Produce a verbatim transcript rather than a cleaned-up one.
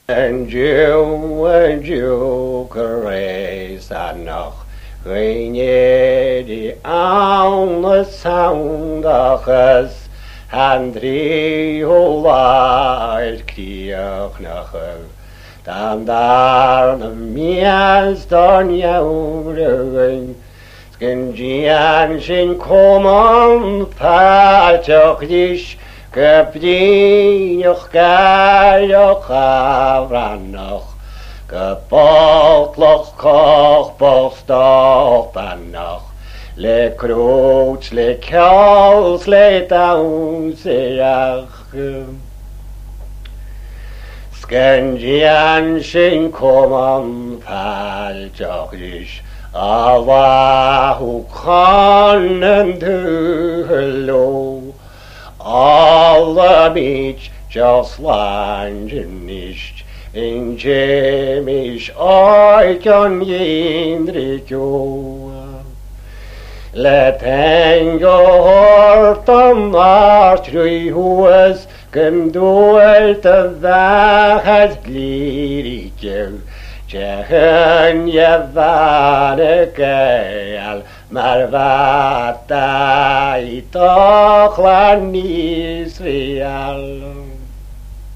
And you and you grace anoch Rhaene di awn y sawndachas Han dri o laed criach na chyw Dan darn y mias don iawn rywun Sgyn gian sy'n comon patioch dis Gybrinoch gaioch afranoch Gebotloch koch bostoch banoch Le kroets, le kjals, le daunseach Sgyndian sy'n comon patioch dis Allahu kan yn dwylo All the beach just landing nicht in Jemish oikon yindrikyo Let engo hortam artrui huas Gymdwylt y ddachas glirikyo Jehyn yfan y gael Mae'r fadau dochlan Israel